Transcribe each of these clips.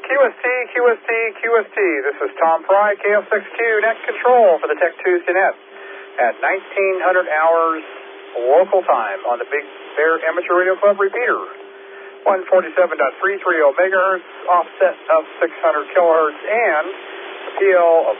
QST. This is Tom Fry, KF6Q, net control for the Tech Tuesday net at 1900 hours local time on the Big Bear Amateur Radio Club repeater. 147.330 megahertz, offset of 600 kilohertz, and a PL of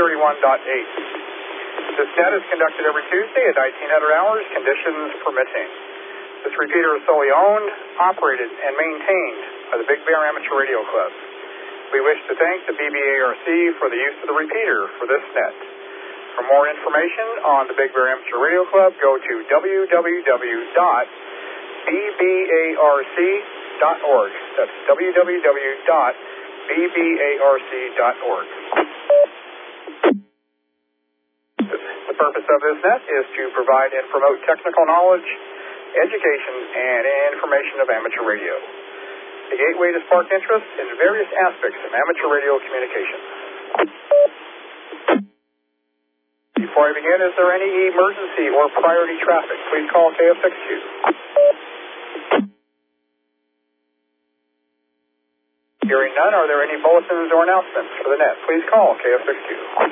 131.8. This net is conducted every Tuesday at 1900 hours, conditions permitting. This repeater is solely owned, operated, and maintained by the Big Bear Amateur Radio Club. We wish to thank the BBARC for the use of the repeater for this net. For more information on the Big Bear Amateur Radio Club, go to www.bbarc.org. That's www.bbarc.org. The purpose of this net is to provide and promote technical knowledge, education, and information of amateur radio. The gateway to spark interest in various aspects of amateur radio communication. Before I begin, is there any emergency or priority traffic? Please call KF6Q. Hearing none, are there any bulletins or announcements for the net? Please call KF6Q.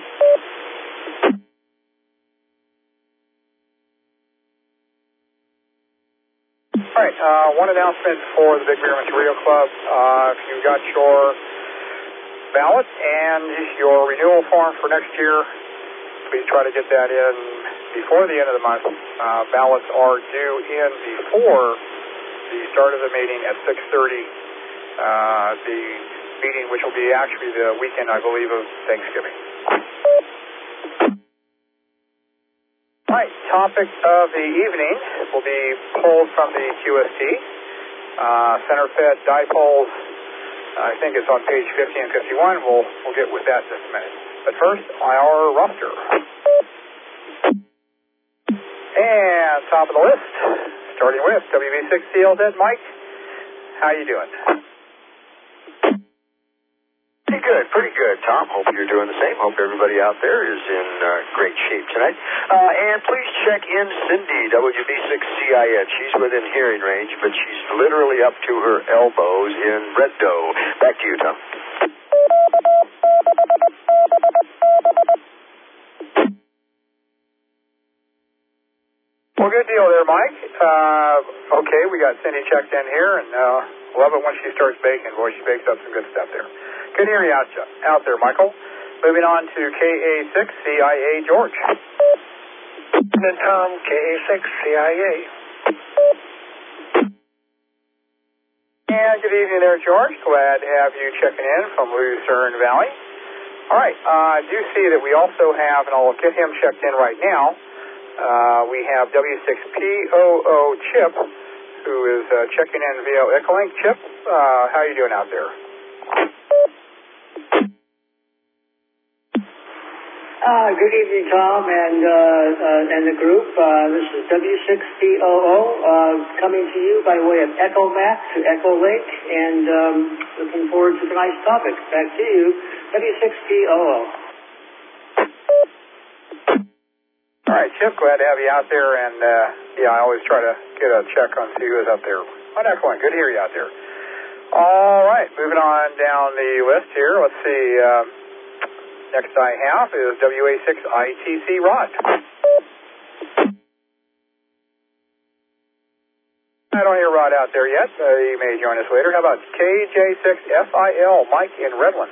All right, one announcement for the Big Bear Amateur Radio Club. If you got your ballot and your renewal form for next year, please try to get that in before the end of the month. Ballots are due in before the start of the meeting at 6:30. The meeting, which will be actually the weekend, I believe, of Thanksgiving. All right, topic of the evening will be pulled from the QST. Center-fed dipoles, I think it's on page 50 and 51. We'll get with that in just a minute. But first, our roster. And top of the list, starting with WB6CLZ, Mike. How you doing? Pretty good, Tom. Hope you're doing the same. Hope everybody out there is in great shape tonight. And please check in Cindy, WB6CIN. She's within hearing range, but she's literally up to her elbows in red dough. Back to you, Tom. Well, good deal there, Mike. Okay, we got Cindy checked in here, and love it when she starts baking. Boy, she bakes up some good stuff there. Good hearing out there, Michael. Moving on to KA6CIA, George. And Tom, KA6CIA. And good evening there, George. Glad to have you checking in from Lucerne Valley. All right, I do see that we also have, and I'll get him checked in right now, we have W6POO Chip, who is checking in via Echolink. Chip, how are you doing out there? Good evening, Tom, and the group. This is W6POO coming to you by way of EchoMac to Echolink, and looking forward to tonight's topic. Back to you, W6POO. All right, Chip, glad to have you out there, and I always try to get a check on see who is up there on Echolink. Good to hear you out there. All right, moving on down the list here. Let's see. Next I have is WA6ITC Rod. I don't hear Rod out there yet. He may join us later. How about KJ6FIL, Mike in Redlands?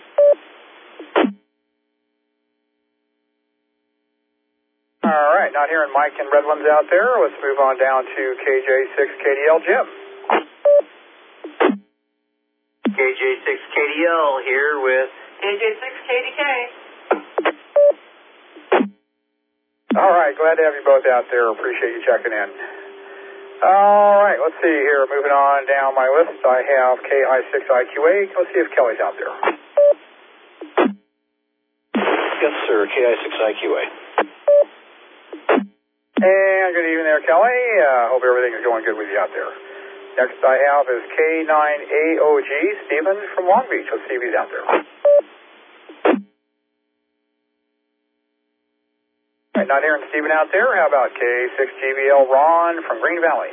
All right, not hearing Mike in Redlands out there. Let's move on down to KJ6KDL, Jim. KJ6KDL here with KJ6KDK. All right, glad to have you both out there. Appreciate you checking in. All right, let's see here. Moving on down my list, I have KI6IQA. Let's see if Kelly's out there. Yes, sir, KI6IQA. And good evening there, Kelly. Hope everything is going good with you out there. Next I have is K9AOG, Stephen from Long Beach. Let's see if he's out there. All right, not hearing Stephen out there. How about K6GBL, Ron from Green Valley?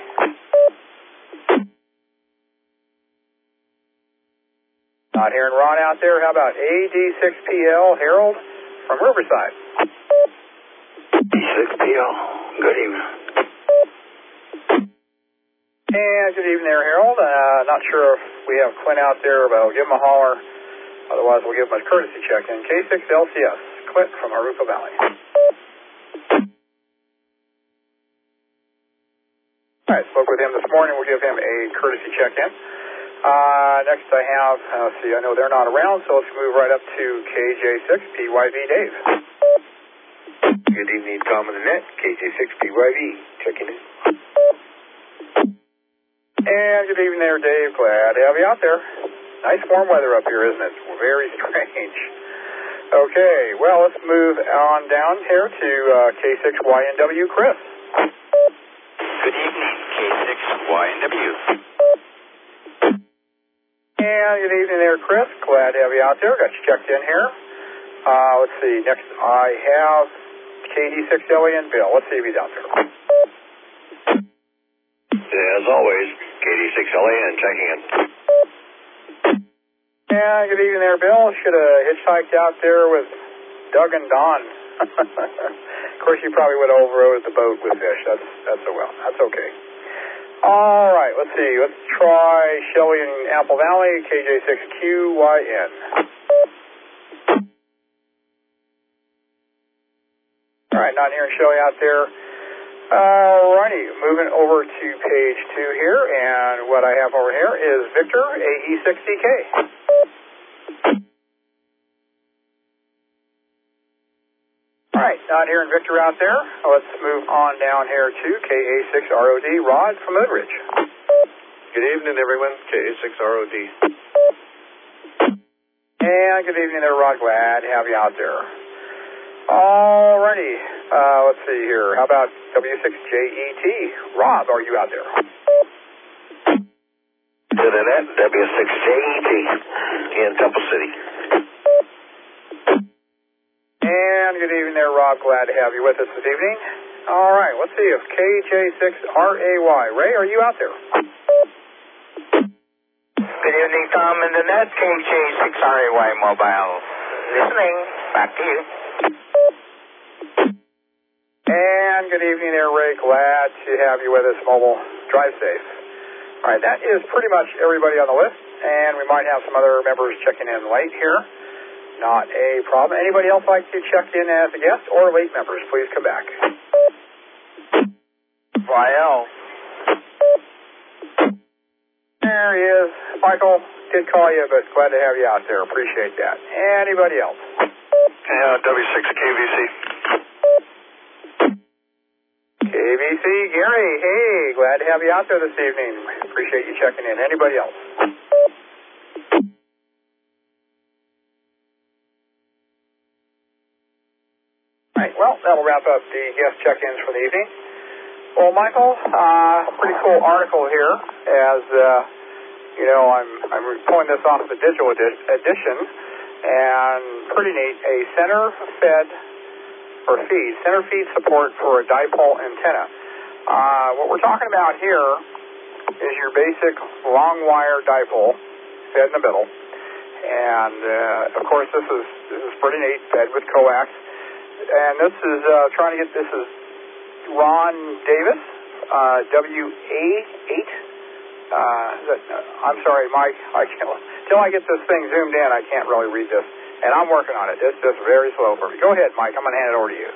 Not hearing Ron out there. How about AD6PL Harold from Riverside? D6PL, good evening. And good evening there, Harold. Not sure if we have Clint out there, but I'll give him a holler. Otherwise, we'll give him a courtesy check-in. K6LCS, Clint from Arupa Valley. All right, spoke with him this morning. We'll give him a courtesy check-in. Next I have, let's see, I know they're not around, so let's move right up to KJ6, PYV Dave. Good evening, Tom and Annette. KJ6PYV, checking in. And good evening there, Dave. Glad to have you out there. Nice warm weather up here, isn't it? Very strange. Okay, well, let's move on down here to K6YNW, Chris. Good evening, K6YNW. And good evening there, Chris. Glad to have you out there. Got you checked in here. Let's see, next I have KD6LA and Bill. Let's see if he's out there. As always, KD6LAN checking in. Yeah, good evening there, Bill. Should have hitchhiked out there with Doug and Don. Of course, you probably would have overrode the boat with fish. That's okay. All right, let's see. Let's try Shelley in Apple Valley, KJ6QYN. All right, not hearing Shelley out there. Alrighty, moving over to page 2 here, and what I have over here is Victor, AE6DK. Alright, not hearing Victor out there. Let's move on down here to KA6ROD, Rod from Moonridge. Good evening, everyone. KA6ROD. And good evening there, Rod. Glad to have you out there. Alrighty, let's see here. How about W6JET? Rob, are you out there? Good Annette, W6JET in Temple City. And good evening there, Rob. Glad to have you with us this evening. All right, let's see if KJ6RAY. Ray, are you out there? Good evening, Tom and Annette. KJ6RAY Mobile. Listening. Back to you. And good evening there, Ray. Glad to have you with us, mobile. Drive safe. All right, that is pretty much everybody on the list, and we might have some other members checking in late here. Not a problem. Anybody else like to check in as a guest or late members, please come back. YL. There he is. Michael did call you, but glad to have you out there. Appreciate that. Anybody else? W6KVC. KVC, Gary. Hey, glad to have you out there this evening. Appreciate you checking in. Anybody else? All right, well, that'll wrap up the guest check-ins for the evening. Well, Michael, pretty cool article here. As you know, I'm pulling this off the digital edition, and pretty neat. A center feed support for a dipole antenna. What we're talking about here is your basic long wire dipole fed in the middle, and of course this is pretty neat, fed with coax. And this is this is Ron Davis, WA8. I'm sorry, Mike. Till I get this thing zoomed in, I can't really read this. And I'm working on it. It's just very slow for me. Go ahead, Mike. I'm going to hand it over to you.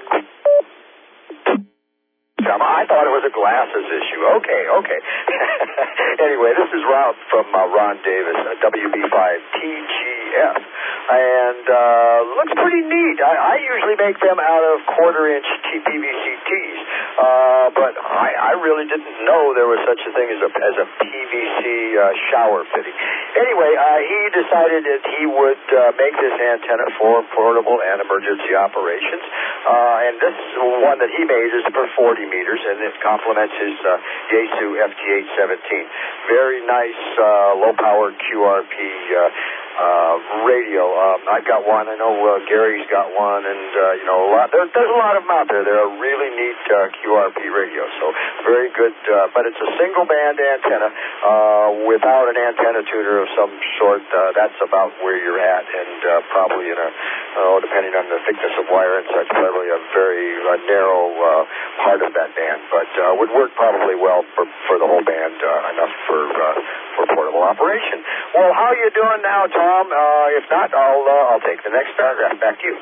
I thought it was a glasses issue. Okay. Anyway, this is Rob from Ron Davis, WB5TGF. And looks pretty neat. I usually make them out of quarter-inch PVC tees. But I really didn't know there was such a thing as a PVC shower fitting. Anyway, he decided that he would make this antenna for portable and emergency operations. And this one that he made is for 40 meters, and it complements his Yaesu FT817. Very nice low-powered QRP radio. I've got one. I know Gary's got one, and a lot. There's a lot of them out there. They're a really neat QRP radio. So very good. But it's a single band antenna without an antenna tuner of some sort. That's about where you're at, and probably in a depending on the thickness of wire and such, probably a very narrow part of that band. But would work probably well for the whole band. Enough for portable operation. Well, how are you doing now, Tom? If not, I'll take the next paragraph. Back to you.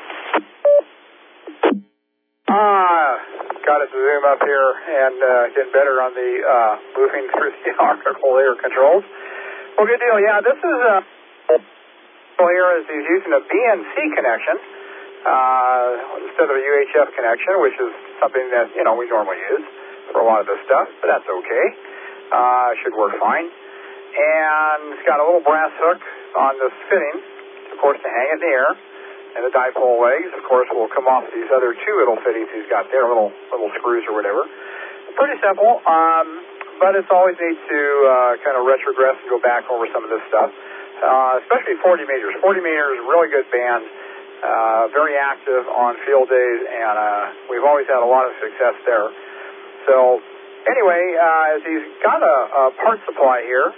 Got it to zoom up here and get better on the moving through the optical layer controls. Well, good deal. Yeah, this is here is he's using a BNC connection instead of a UHF connection, which is something that we normally use for a lot of this stuff, but that's okay. Should work fine. And it's got a little brass hook on this fitting, of course, to hang it in the air. And the dipole legs, of course, will come off these other two little fittings he's got there, little screws or whatever. Pretty simple, but it's always neat to kind of retrogress and go back over some of this stuff, especially 40 meters. 40 meters, really good band, very active on field days, and we've always had a lot of success there. So anyway, as he's got a part supply here,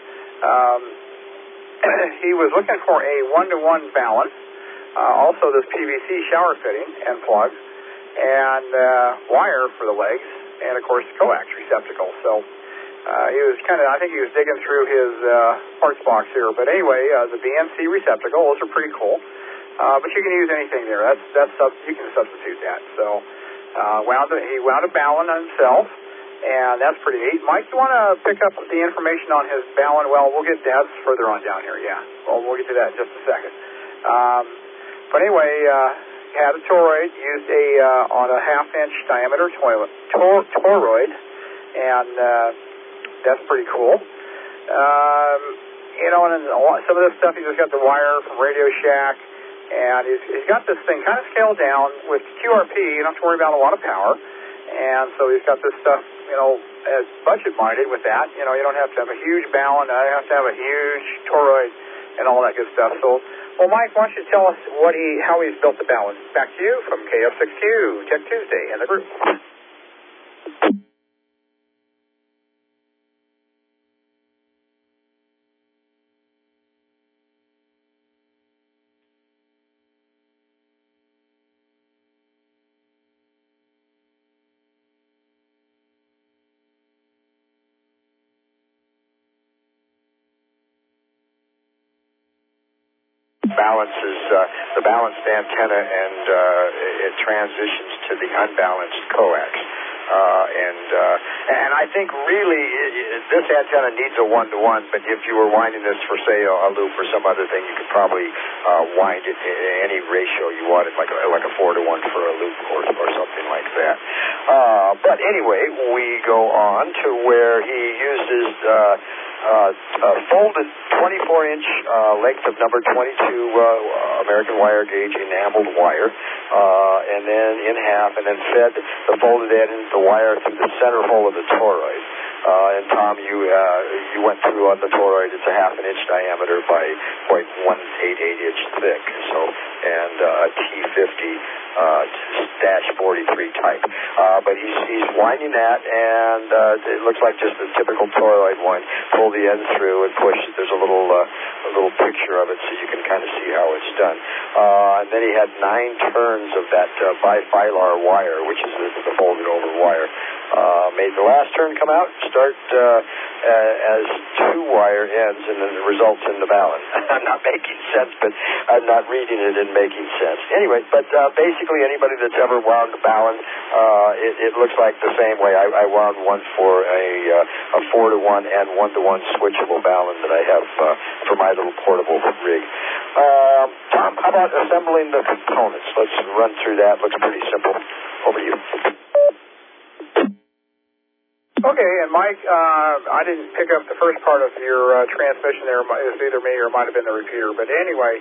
he was looking for a 1-to-1 balance. Also this PVC shower fitting and plugs, and wire for the legs, and of course the coax receptacle. So he was I think he was digging through his parts box here. But anyway, the BNC receptacle, those are pretty cool. But you can use anything there. You can substitute that. So he wound a Ballon himself, and that's pretty neat. Mike, you want to pick up the information on his Ballon? Well, we'll get that further on down here. Yeah, well, we'll get to that in just a second. But anyway, had a toroid, used on a half-inch diameter toroid, and that's pretty cool. And then some of this stuff, he's just got the wire from Radio Shack, and he's got this thing kind of scaled down. With QRP, you don't have to worry about a lot of power, and so he's got this stuff, as budget-minded with that. You don't have to have a huge Ballon, you don't have to have a huge toroid, and all that good stuff. So, well, Mike, why don't you tell us how he's built the Ballon? Back to you from KF6Q, Tech Tuesday, and the group. The balanced antenna, and it transitions to the unbalanced coax. And I think really this antenna needs a 1-to-1, but if you were winding this for, say, a loop or some other thing, you could probably wind it in any ratio you wanted, like a 4-to-1 for a loop or something like that. But anyway, we go on to where he uses folded 24-inch length of number 22 American wire gauge enameled wire, and then in half, and then fed the folded end into the wire through the center hole of the toroid. And Tom, you went through on the toroid. It's a half-an-inch diameter by 0.188 inch thick. So, and a T50-43 type. But he's winding that, and it looks like just a typical toroid wind. Pull the end through and push. There's a little picture of it, so you can kind of see how it's done. And then he had 9 turns of that bifilar wire, which is the folded over wire. Made the last turn come out, start as 2 wire ends, and then it results in the Ballon. I'm not making sense, but I'm not reading it and making sense. Anyway, but basically anybody that's ever wound a Ballon, it looks like the same way. I wound one for a 4-to-1 and 1-to-1 switchable Ballon that I have for my little portable rig. Tom, how about assembling the components? Let's run through that. Looks pretty simple. Over to you. Okay, and Mike, I didn't pick up the first part of your transmission there. It was either me or it might have been the repeater. But anyway,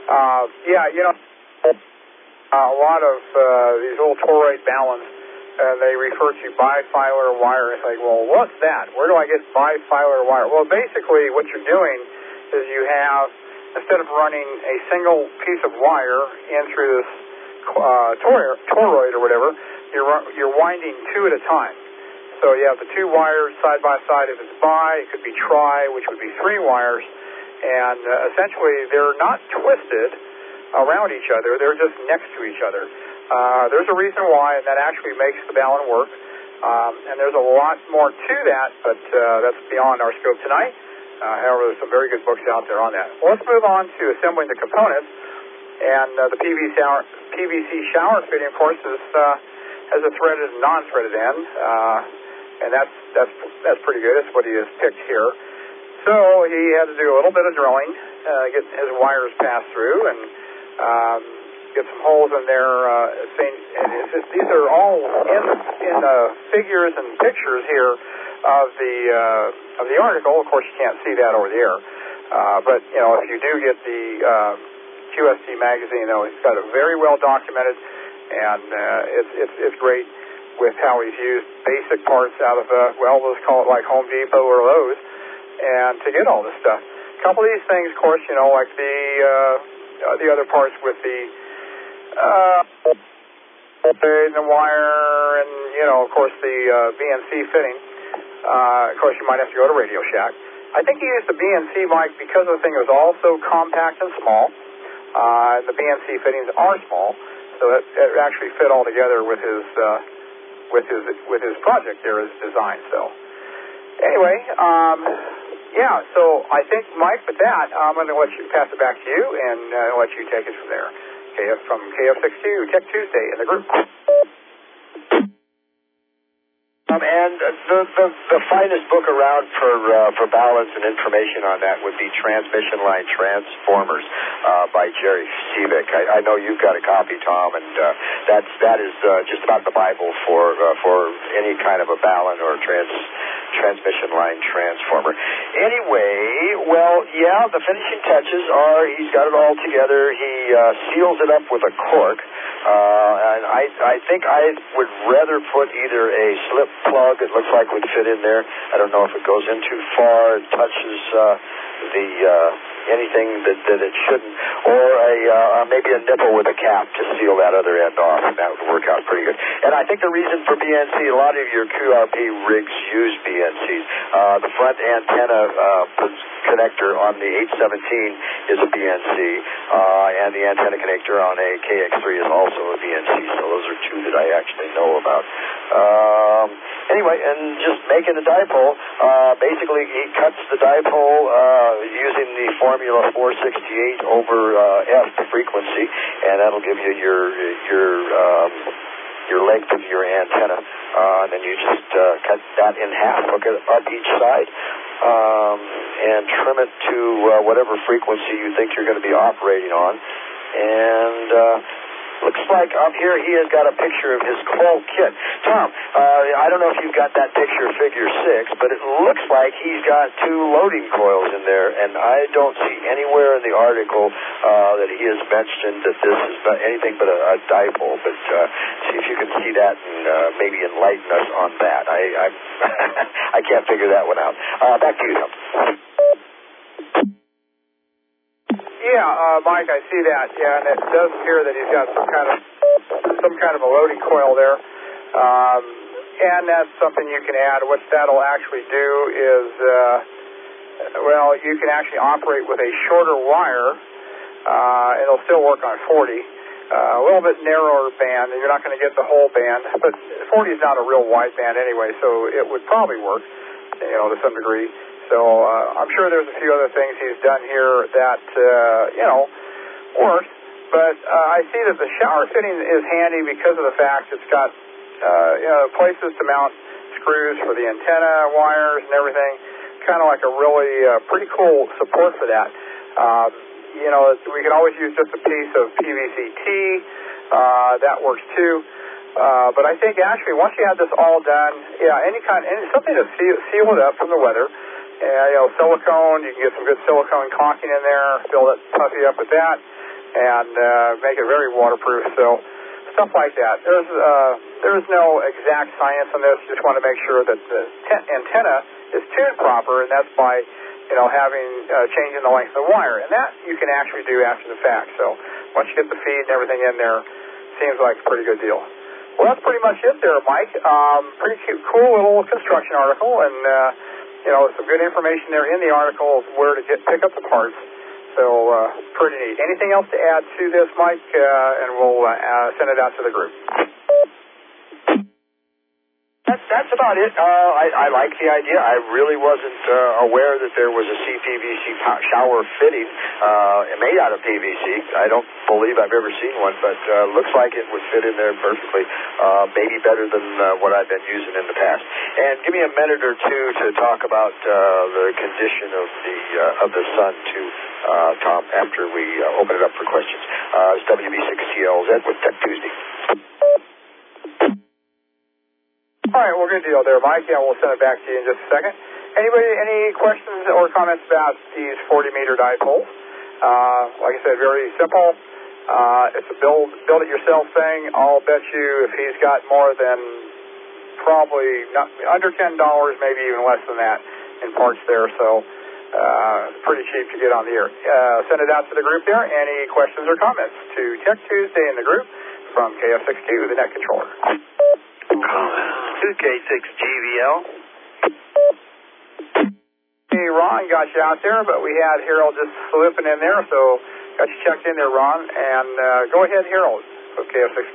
a lot of these little toroid Ballons, they refer to bifilar wire. It's like, well, what's that? Where do I get bifilar wire? Well, basically what you're doing is you have instead of running a single piece of wire in through this toroid or whatever, you're winding two at a time. So you have the two wires side by side. If it's bi, it could be tri, which would be three wires. And essentially, they're not twisted around each other. They're just next to each other. There's a reason why, and that actually makes the balun work. And there's a lot more to that, but that's beyond our scope tonight. However, there's some very good books out there on that. Well, let's move on to assembling the components. And the PVC shower fitting, of course, has a threaded and non-threaded end. And that's pretty good. That's what he has picked here. So he had to do a little bit of drilling, get his wires passed through, and get some holes in there. These are all in the figures and pictures here of the article. Of course, you can't see that over the air, but you know, if you do get the QST magazine, though, it's got it very well documented, and it's great with how he's used basic parts out of let's call it like Home Depot or Lowe's, and to get all this stuff. A couple of these things, of course, you know, like the other parts with the wire, and you know, of course, the BNC fitting. Of course, you might have to go to Radio Shack. I think he used the BNC mic because the thing was also compact and small. The BNC fittings are small, so it actually fit all together with his project there, his design. So anyway, yeah. So I think, Mike, with that, I'm going to let you pass it back to you and let you take it from there. From KF62 Tech Tuesday in the group. And the finest book around for balance and information on that would be Transmission Line Transformers by Jerry Sivik. I know you've got a copy, Tom, and that is just about the Bible for any kind of a balun or transmission line transformer. Anyway, well, yeah, the finishing touches are he's got it all together. He seals it up with a cork. And I think I would rather put either a slip plug, it looks like would fit in there. I don't know if it goes in too far and touches anything that it shouldn't, or maybe a nipple with a cap to seal that other end off, and that would work out pretty good. And I think the reason for BNC, a lot of your QRP rigs use BNCs. The front antenna connector on the 817 is a BNC, and the antenna connector on a KX3 is also a BNC, so those are two that I actually know about. Anyway, and just making the dipole, basically he cuts the dipole using the formula 468 over F frequency, and that'll give you your length of your antenna. Then you just cut that in half, hook it up each side, and trim it to whatever frequency you think you're going to be operating on. And looks like up here he has got a picture of his coil kit. Tom, I don't know if you've got that picture of figure 6, but it looks like he's got two loading coils in there, and I don't see anywhere in the article that he has mentioned that this is anything but a dipole. But see if you can see that and maybe enlighten us on that. I can't figure that one out. Back to you, Tom. Yeah, Mike, I see that. Yeah, and it does appear that he's got some kind of a loading coil there, and that's something you can add. What that'll actually do is, you can actually operate with a shorter wire. It'll still work on 40, a little bit narrower band, and you're not going to get the whole band. But 40 is not a real wide band anyway, so it would probably work, to some degree. So I'm sure there's a few other things he's done here that, work. But I see that the shower fitting is handy because of the fact it's got, places to mount screws for the antenna, wires, and everything. Kind of like a really pretty cool support for that. We can always use just a piece of PVC-T. That works too. But I think actually once you have this all done, something to seal it up from the weather. Silicone, you can get some good silicone caulking in there, fill it puffy up with that, and make it very waterproof. So stuff like that. There's no exact science on this. Just want to make sure that the antenna is tuned proper, and that's by changing the length of the wire. And that you can actually do after the fact. So once you get the feed and everything in there, seems like a pretty good deal. Well, that's pretty much it there, Mike. Pretty cool little construction article, and some good information there in the article of where to pick up the parts. So pretty neat. Anything else to add to this, Mike? And we'll send it out to the group. That's about it. I like the idea. I really wasn't aware that there was a CPVC shower fitting made out of PVC. I don't believe I've ever seen one, but looks like it would fit in there perfectly. Maybe better than what I've been using in the past. And give me a minute or two to talk about the condition of the sun to Tom after we open it up for questions. It's WB6CLZ with Tech Tuesday. All right, well, good deal there, Mike. Yeah, we'll send it back to you in just a second. Any questions or comments about these 40-meter dipoles? Like I said, very simple. It's a build-it-yourself thing. I'll bet you if he's got more than probably under $10, maybe even less than that in parts there. So pretty cheap to get on the air. Send it out to the group there. Any questions or comments to Tech Tuesday in the group from KF62, the net controller. To K6GVL. Hey, Ron, got you out there, but we had Harold just slipping in there, so got you checked in there, Ron. And go ahead, Harold, of KF62.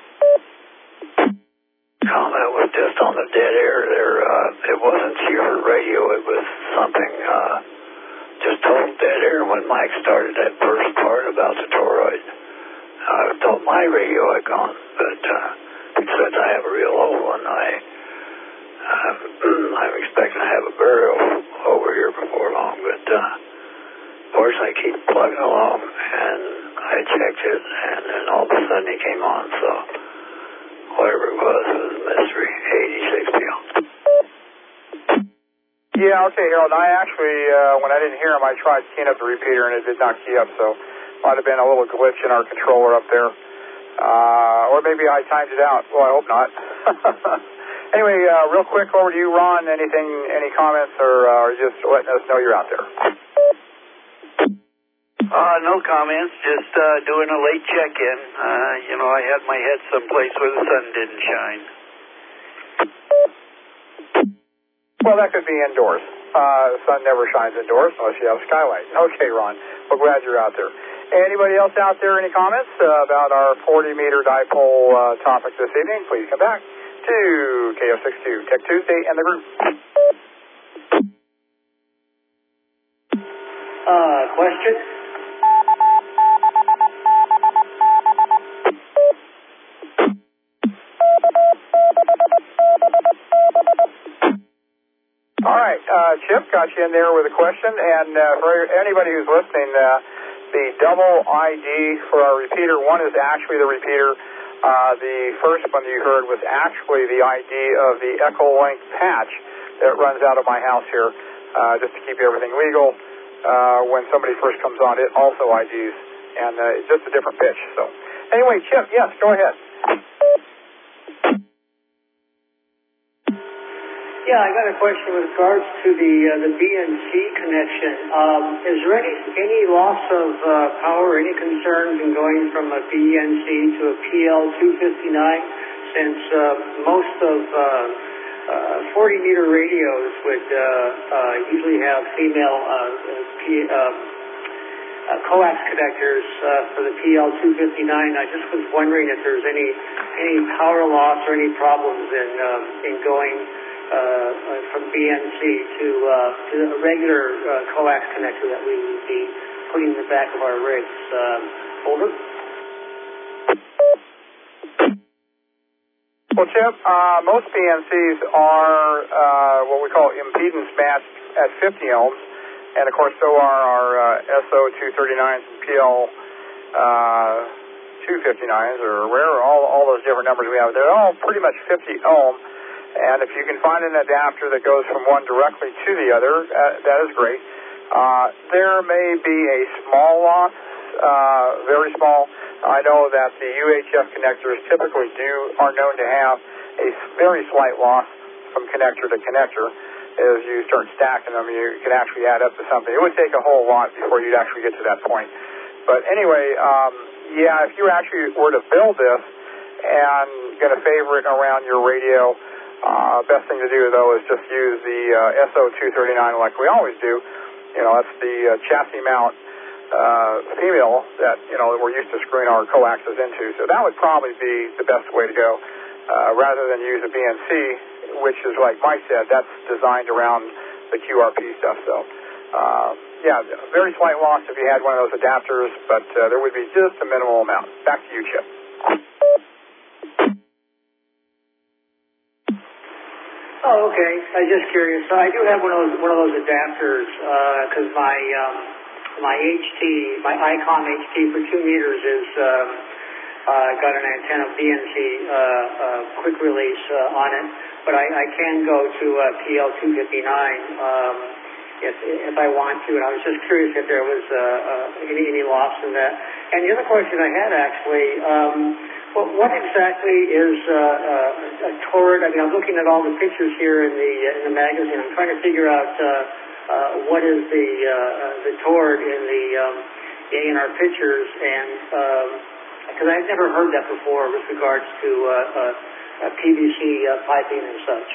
Comment was just on the dead air there. It wasn't your radio, it was something just total dead air when Mike started that first part about the toroid. I thought my radio had gone, but since I have a real old one, I'm expecting to have a burial over here before long, but of course I keep plugging along, and I checked it, and then all of a sudden he came on, so whatever it was a mystery. 86 PL. Yeah, okay, Harold. I actually, when I didn't hear him, I tried keying up the repeater, and it did not key up, so might have been a little glitch in our controller up there. Or maybe I timed it out. Well, I hope not. Anyway, real quick, over to you, Ron. Any comments, or just letting us know you're out there? No comments, just doing a late check-in. I had my head someplace where the sun didn't shine. Well, that could be indoors. The sun never shines indoors unless you have a skylight. Okay, Ron. Well, glad you're out there. Anybody else out there, any comments about our 40-meter dipole topic this evening? Please come back to KF62 Tech Tuesday and the group. Question? All right, Chip, got you in there with a question. And for anybody who's listening, the double ID for our repeater, one is actually the repeater. The first one you heard was actually the ID of the Echolink patch that runs out of my house here, just to keep everything legal. When somebody first comes on, it also IDs, and it's just a different pitch. So, anyway, Chip, yes, go ahead. Yeah, I got a question with regards to the BNC connection. Is there any loss of power, any concerns in going from a BNC to a PL259, since most of 40-meter radios would usually have female coax connectors for the PL259. I just was wondering if there's any power loss or any problems in going from BNC to a regular coax connector that we would be putting in the back of our rigs. Over. Well, Chip, most BNCs are what we call impedance matched at 50 ohms, and of course so are our SO239s and PL259s, or where all those different numbers we have. They're all pretty much 50 ohm. And if you can find an adapter that goes from one directly to the other, that is great. There may be a small loss, very small. I know that the UHF connectors typically are known to have a very slight loss from connector to connector. as you start stacking them, you can actually add up to something. It would take a whole lot before you'd actually get to that point. But anyway, yeah, if you actually were to build this and get a favorite around your radio, best thing to do, though, is just use the SO239 like we always do. You know, that's the chassis mount female that, you know, we're used to screwing our coaxes into. So that would probably be the best way to go, rather than use a BNC, which is, like Mike said, that's designed around the QRP stuff. So, yeah, very slight loss if you had one of those adapters, but there would be just a minimal amount. Back to you, Chip. Oh, okay. I was just curious. So I do have one of those adapters because my ICOM HT for 2 meters is got an antenna BNC quick release on it, but I can go to PL259 if I want to. And I was just curious if there was any loss in that. And the other question I had actually. What exactly is a toroid? I mean, I'm looking at all the pictures here in the magazine. I'm trying to figure out what is the toroid in the ANR pictures, and because I've never heard that before with regards to PVC piping and such.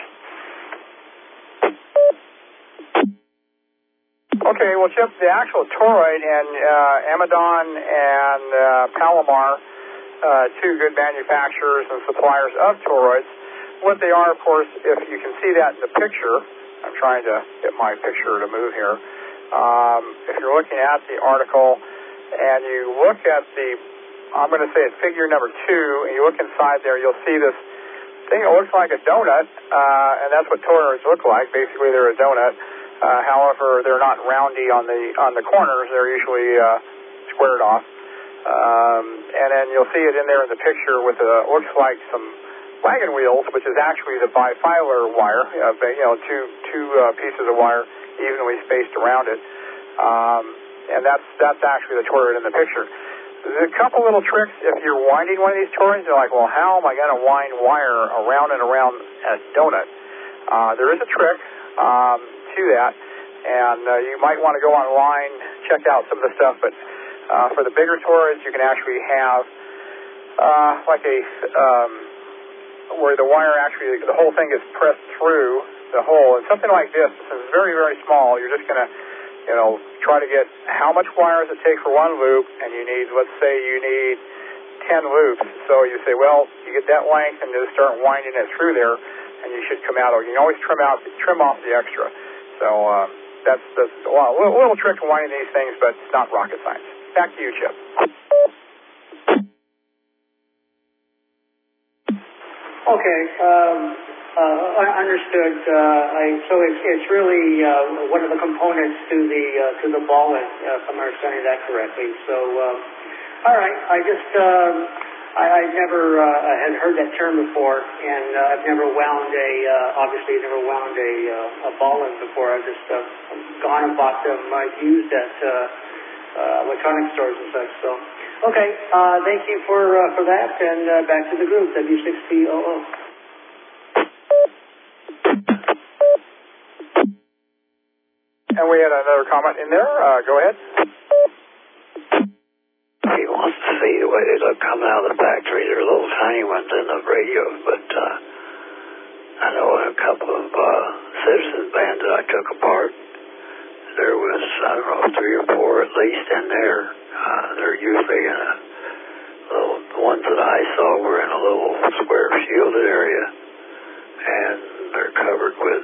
Okay, well, Chip, the actual toroid and Amadon and Palomar, 2 good manufacturers and suppliers of toroids. What they are, of course, if you can see that in the picture, I'm trying to get my picture to move here. If you're looking at the article and you look at I'm going to say it's figure number 2, and you look inside there, you'll see this thing that looks like a donut, and that's what toroids look like. Basically, they're a donut. However, they're not roundy on the corners. They're usually squared off. And then you'll see it in there in the picture with looks like some wagon wheels, which is actually the bifilar wire, you know, two pieces of wire evenly spaced around it. And that's actually the toroid in the picture. There's a couple little tricks if you're winding one of these toroids. You're like, well, how am I going to wind wire around and around a donut? There is a trick to that, and you might want to go online, check out some of the stuff, but for the bigger toroids, you can actually have like where the wire actually, the whole thing is pressed through the hole. And something like this is very, very small. You're just going to, you know, try to get how much wire does it take for one loop, and you need, let's say you need 10 loops. So you say, well, you get that length and just start winding it through there, and you should come out. You can always trim off the extra. So that's a little trick to winding these things, but it's not rocket science. Back to you, Chip. Okay, understood. So it's really one of the components to the ball, if I'm understanding that correctly. So, all right. I never had heard that term before, and I've never wound a ball in before. I've just gone and bought them used at electronic stores and such. So, okay, thank you for that, and back to the group, W6POO. And we had another comment in there. Go ahead. He wants to see the way they look coming out of the factory. They're little tiny ones in the radios, but I know in a couple of Citizens bands that I took apart, there was, I don't know, 3 or 4 at least in there. They're usually in the ones that I saw were in a little square shielded area, and they're covered with,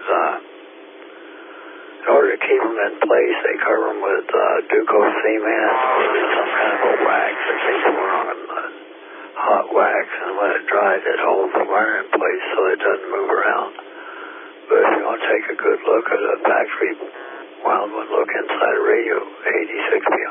in order to keep them in place, they cover them with Duco cement or some kind of a wax that they pour on hot wax, and when it dries, it holds the wire in place so it doesn't move around. But if you want to take a good look at a factory wound one, look inside a radio, 86 PM.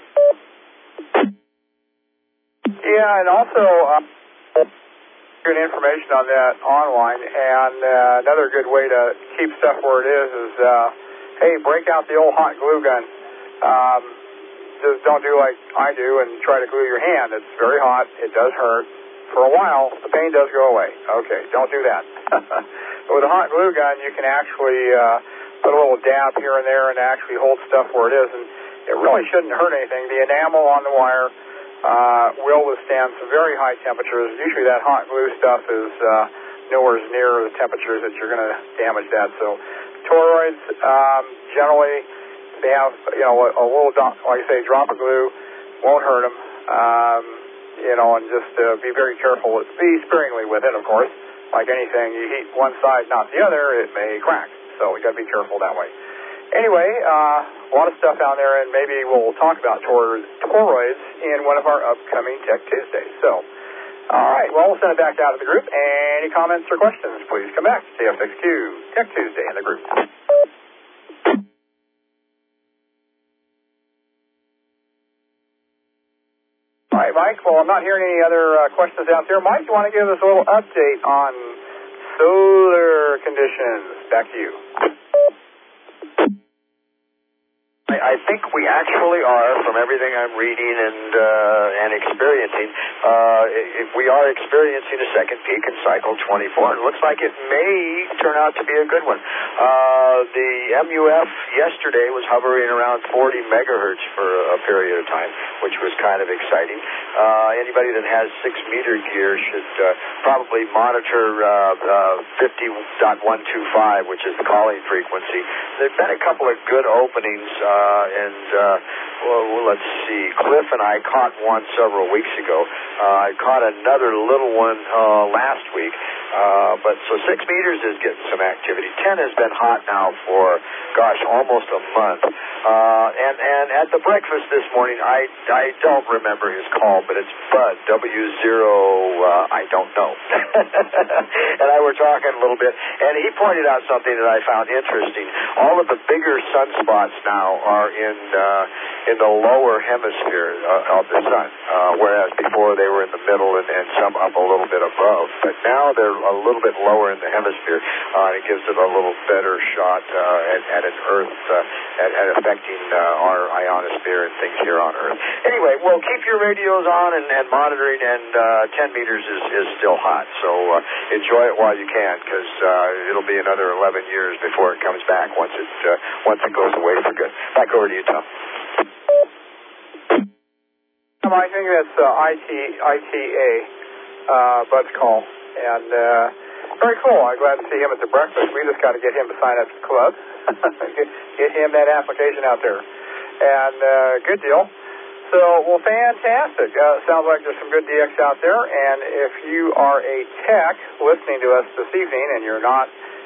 Yeah, and also good information on that online, and another good way to keep stuff where it is hey, break out the old hot glue gun. Just don't do like I do and try to glue your hand. It's very hot. It does hurt. For a while, the pain does go away. Okay, don't do that. With a hot glue gun, you can actually put a little dab here and there and actually hold stuff where it is, and it really shouldn't hurt anything. The enamel on the wire will withstand some very high temperatures. Usually that hot glue stuff is nowhere near the temperatures that you're going to damage that. So toroids, generally, they have, you know, a little, like I say, drop of glue won't hurt them. You know, and just be very careful. Be sparingly with it, of course. Like anything, you heat one side, not the other, it may crack. So we got to be careful that way. Anyway, a lot of stuff down there, and maybe we'll talk about toroids in one of our upcoming Tech Tuesdays. So, all right, well, we'll send it back out to the group. Any comments or questions, please come back to TF6Q Tech Tuesday in the group. All right, Mike, well, I'm not hearing any other questions out there. Mike, you want to give us a little update on solar conditions? Back to you. I think we actually are, from everything I'm reading and experiencing, we are experiencing a second peak in cycle 24. It looks like it may turn out to be a good one. The MUF yesterday was hovering around 40 megahertz for a period of time, which was kind of exciting. Anybody that has 6-meter gear should probably monitor 50.125, which is the calling frequency. There have been a couple of good openings. Well, let's see. Cliff and I caught one several weeks ago. I caught another little one last week. But so 6 meters is getting some activity. 10 has been hot now for, gosh, almost a month. And at the breakfast this morning, I don't remember his call, but it's Bud, W0, I don't know. And I were talking a little bit, and he pointed out something that I found interesting. All of the bigger sunspots now are in the lower hemisphere of the sun, whereas before they were in the middle and some up a little bit above. But now they're a little bit lower in the hemisphere, and it gives it a little better shot at an Earth, at affecting our ionosphere and things here on Earth. Anyway, well, keep your radios on and monitoring, and 10 meters is still hot, so enjoy it while you can, because it'll be another 11 years before it comes back once it goes away for good. Back over to you, Tom. I think that's ITA, Bud's call. And very cool. I'm glad to see him at the breakfast. We just got to get him to sign up to the club. get him that application out there. And good deal. So, well, fantastic. Sounds like there's some good DX out there. And if you are a tech listening to us this evening, and you're not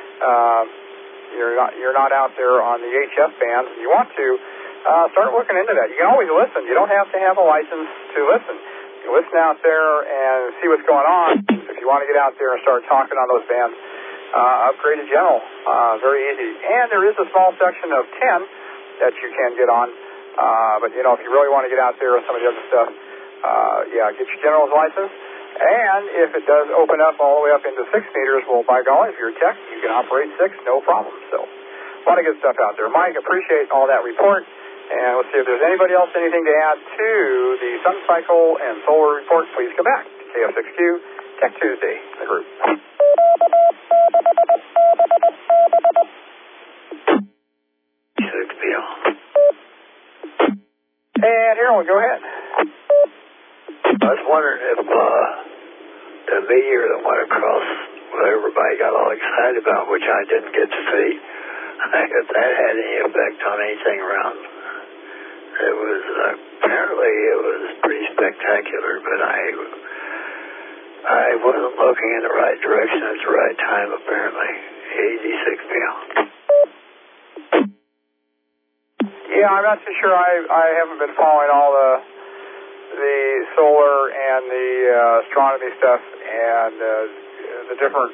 out there on the HF bands, and you want to, start looking into that. You can always listen. You don't have to have a license to listen. You can listen out there and see what's going on. If you want to get out there and start talking on those bands, upgrade to general. Very easy. And there is a small section of 10 that you can get on. But, you know, if you really want to get out there with some of the other stuff, get your general's license. And if it does open up all the way up into 6 meters, well, by golly, if you're a tech, you can operate 6, no problem. So, a lot of good stuff out there. Mike, appreciate all that report. And let's see if there's anybody else anything to add to the Sun Cycle and Solar Report. Please come back to KF6Q Tech Tuesday in the group. And Harold, go ahead. I was wondering if the meteor that went across what everybody got all excited about, which I didn't get to see, if that had any effect on anything around. It was apparently it was pretty spectacular, but I wasn't looking in the right direction at the right time. Apparently, 86 beyond. Yeah, I'm not too sure. I haven't been following all the solar and the astronomy stuff and the different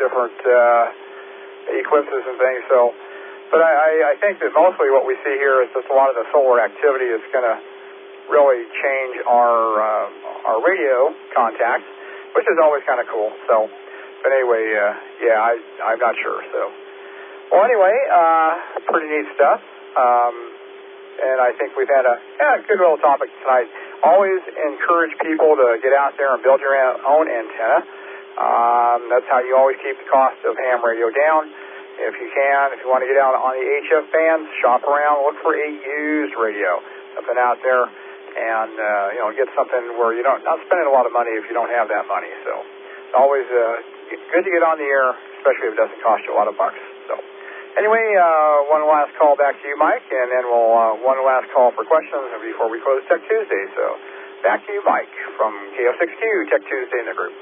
eclipses and things. So. But I think that mostly what we see here is just a lot of the solar activity is going to really change our radio contacts, which is always kind of cool. So, but anyway, I'm not sure. So, well, anyway, pretty neat stuff. And I think we've had a good little topic tonight. Always encourage people to get out there and build your own antenna. That's how you always keep the cost of ham radio down. If you can, if you want to get out on the HF bands, shop around, look for a used radio, something out there, and get something where you're not spending a lot of money if you don't have that money. So it's always good to get on the air, especially if it doesn't cost you a lot of bucks. So anyway, one last call back to you, Mike, and then we'll one last call for questions before we close Tech Tuesday. So back to you, Mike, from KF6Q, Tech Tuesday in the group.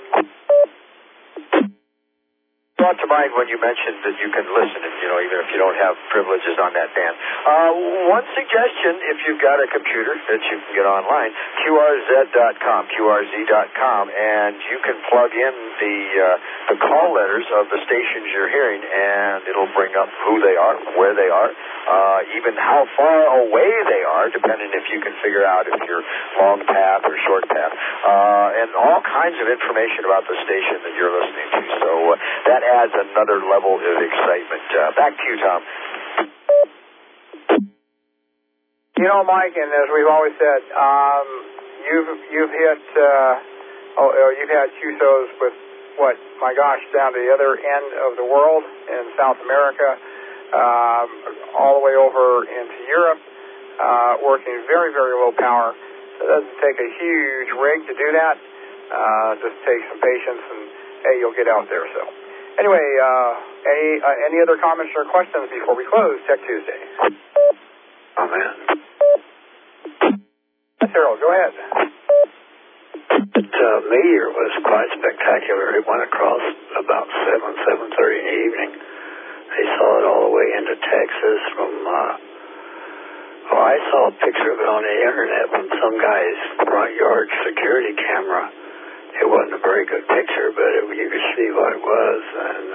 Brought to mind when you mentioned that you can listen, even if you don't have privileges on that band. One suggestion, if you've got a computer that you can get online, QRZ.com, and you can plug in the call letters of the stations you're hearing, and it'll bring up who they are, where they are, even how far away they are, depending if you can figure out if you're long path or short path, and all kinds of information about the station that you're listening to. So that adds another level of excitement. Back to you, Tom. Mike, and as we've always said, you've hit you've had QSOs with down to the other end of the world in South America, all the way over into Europe, working very, very low power. It doesn't take a huge rig to do that. Just takes some patience, and hey, you'll get out there. So anyway, any other comments or questions before we close Tech Tuesday? Amen. Harold, go ahead. The meteor was quite spectacular. It went across about 7:30 in the evening. They saw it all the way into Texas from, I saw a picture of it on the internet from some guy's front yard security camera. It wasn't a very good picture, but you could see what it was, and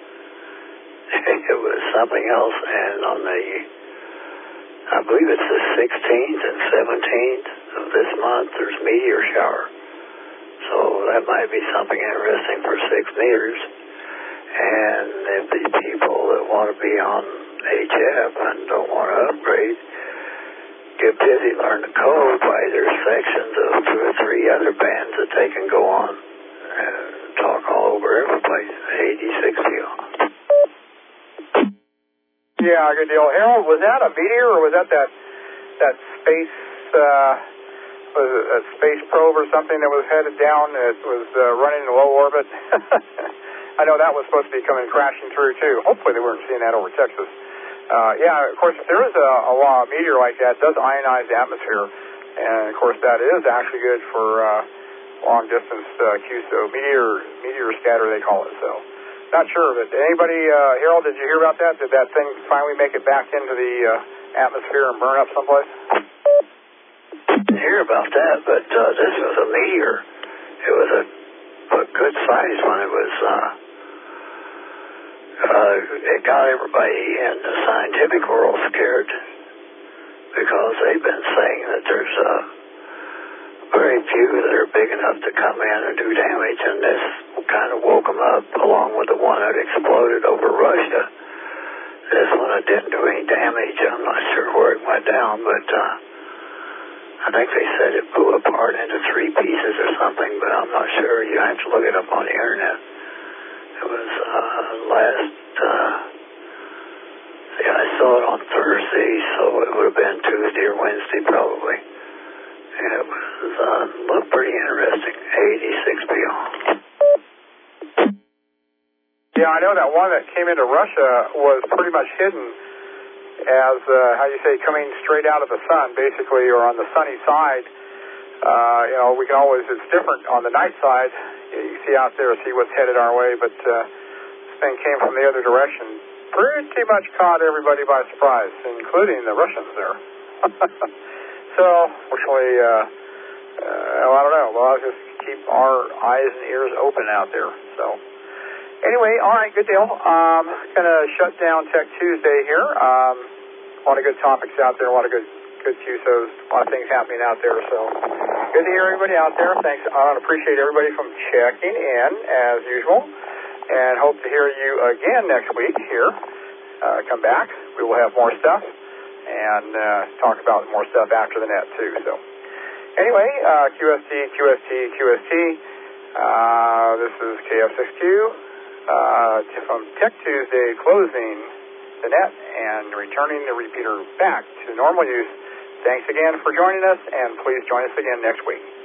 it was something else. And on I believe it's the 16th and 17th of this month, there's meteor shower. So that might be something interesting for 6 meters. And if these people that want to be on HF and don't want to upgrade, get busy, learn the code, why there's sections of 2 or 3 other bands that they can go on and talk all over every place. 86 beyond. Yeah, good deal. Harold, was that a meteor or was that space was it a space probe or something that was headed down? It was running in low orbit. I know that was supposed to be coming crashing through too. Hopefully they weren't seeing that over Texas. Yeah, of course, if there is a meteor like that, it does ionize the atmosphere, and of course that is actually good for long distance QSO meteor scatter they call it. So, not sure, but anybody, Harold, did you hear about that? Did that thing finally make it back into the atmosphere and burn up someplace? Didn't hear about that, but this was a meteor. It was a good size one. It was. It got everybody in the scientific world scared because they've been saying that there's very few that are big enough to come in and do damage, and this kind of woke them up, along with the one that exploded over Russia. This one that didn't do any damage. I'm not sure where it went down, but I think they said it blew apart into 3 pieces or something, but I'm not sure. You have to look it up on the internet. It was I saw it on Thursday, so it would have been Tuesday or Wednesday probably. And it was looked pretty interesting. 86 beyond. Yeah, I know that one that came into Russia was pretty much hidden as, coming straight out of the sun, basically, or on the sunny side. We can always, it's different on the night side. You see out there, see what's headed our way, but this thing came from the other direction. Pretty much caught everybody by surprise, including the Russians there. So, fortunately, I don't know. We'll just keep our eyes and ears open out there. So, anyway, all right, good deal. Going to shut down Tech Tuesday here. A lot of good topics out there, a lot of good QSOs, a lot of things happening out there. So, good to hear everybody out there. Thanks. I appreciate everybody from checking in, as usual, and hope to hear you again next week here. Come back. We will have more stuff and talk about more stuff after the net, too. So, anyway, QST. This is KF6Q from Tech Tuesday, closing the net and returning the repeater back to normal use. Thanks again for joining us, and please join us again next week.